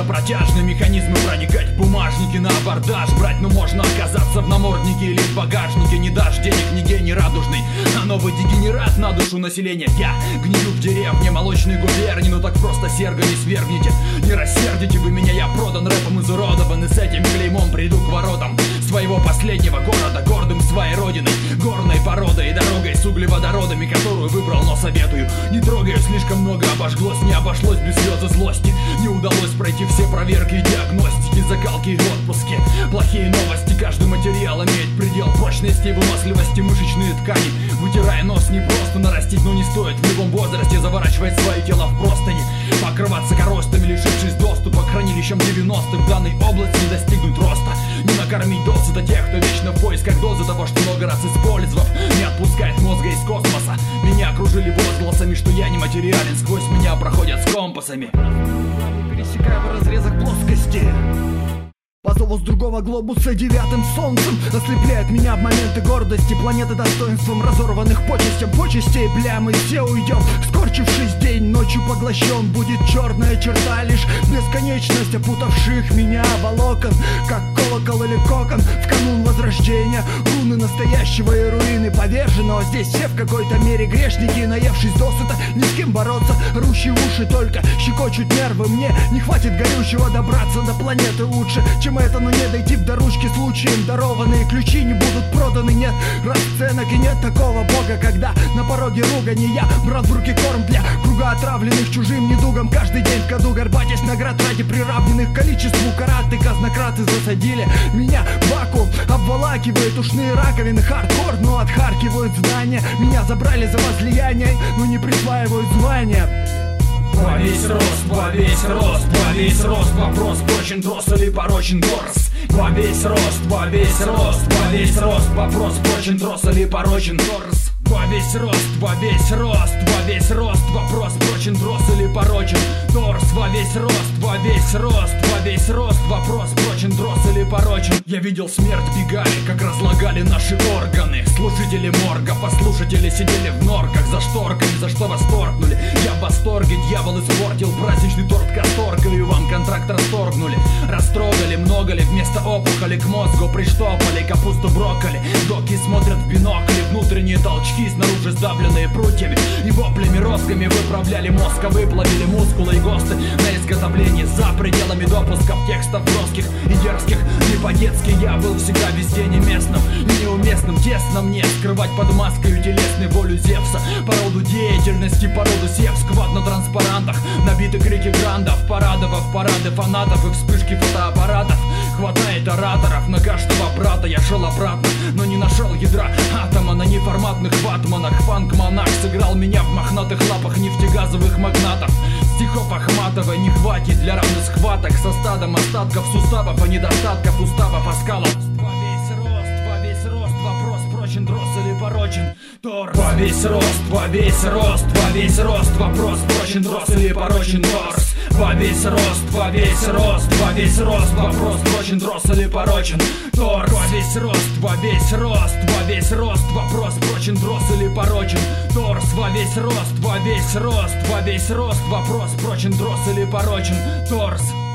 это протяжные механизмы проникать в бумажники на абордаж. Брать, ну можно оказаться в наморднике или в багажнике. Не дашь денег, не гений радужный, а новый дегенерат на душу населения. Я гнию в деревне молочной губернии, но так просто серго не свергните. Не рассердите вы меня, я продан, рэпом изуродован, и с этим клеймом приду к воротам своего последнего города, гордым своей родиной, горной породой и дорогой с углеводородами, которую выбрал, но советую не трогаю. Слишком много обожглось, не обошлось без слез и злости. Не удалось пройти все проверки и диагностики, закалки и отпуски. Плохие новости, каждый материал имеет предел прочности и выносливости. Мышечные ткани, вытирая нос, не просто нарастить, но не стоит в любом возрасте заворачивать свое тело в простыни, покрываться коростами, лишившись доступа к хранилищам 90-х. В данной области не достигнуть роста, не накормить досыта тех, кто вечно в поисках дозы того, что много раз использовав, не отпускает мозга из космоса. Меня окружили возгласами, что я не материален, сквозь меня проходят с компасами, пересекая в разрезах плоскости. По зову с другого глобуса девятым солнцем ослепляет меня в моменты гордости. Планеты достоинством разорванных почестям почестей. Бля, мы все уйдем, скорчившись день, ночью поглощен. Будет черная черта, лишь бесконечность опутавших меня волокон, как колокол или кокон в канун возрождения. Руны настоящего и руины поверженного. Здесь все в какой-то мере грешники, наевшись досыта, ни с кем бороться. Рущие уши только щекочут нервы. Мне не хватит горючего добраться до планеты лучше, чем это, но не дойти до ручки случаем. Дарованные ключи не будут проданы, нет расценок и нет такого бога, когда на пороге ругани. Я брал в руки корм для круга отравленных чужим недугом. Каждый день в году горбатясь наград ради приравненных количеству карат. И казнократы засадили меня в вакуум, обволакивают ушные раковины. Хардкор, но отхаркивают здания. Меня забрали за возлияние, но не присваивают звания. Во весь рост, во весь рост, во весь рост. Вопрос, прочен трос или порочен торс. Во весь рост, во весь рост, во весь рост. Вопрос, прочен трос или порочен торс. Во весь рост, во весь рост, во весь рост. Вопрос, прочен трос или порочен торс. Во весь рост, во весь рост, во весь рост. Вопрос, прочен трос или порочен. Я видел смерть, бегали, как разлагали наши органы. Служители морга, послушатели сидели в норках за шторками, за что восторгнули. Я в восторге, дьявол испортил праздничный торт касторкой. Вам контракт расторгнули, растрогали. Много ли вместо опухоли к мозгу приштопали капусту, брокколи. Доки смотрят в бинокли, внутренние толчки снаружи сдавленные прутьями и воплями розгами выправляли мозг, а выплавили мускулы и ГОСТы на изготовление за пределами допусков текстов броских и дерзких. Не по-детски я был всегда везде неместным и неуместным. Тесно мне скрывать под маской телесной волю Зевса. По роду деятельности, по роду сев сквад на транспарантах, набиты крики грандов, парадов, парады фанатов и вспышки фотоаппаратов. Хватает ораторов на каждого брата. Я шел обратно, но не нашел ядра атома на неформатных ватманах. Фанк-монах сыграл меня в мохнатых лапах нефтегазовых магнатов. Стихов Ахматова не хватит для равных схваток со стадом остатков суставов, а недостатков уставов оскалов. Во весь рост, вопрос, прочен трос или порочен торс. Во весь рост, во весь рост, во весь рост. Вопрос, прочен трос или порочен торс. Во весь рост, во весь рост, во весь рост. Вопрос, прочен трос или порочен торс. Во весь рост, во весь рост, во весь рост. Вопрос, прочен трос или порочен торс. Во весь рост, во весь рост, во весь рост. Вопрос, прочен трос или порочен торс.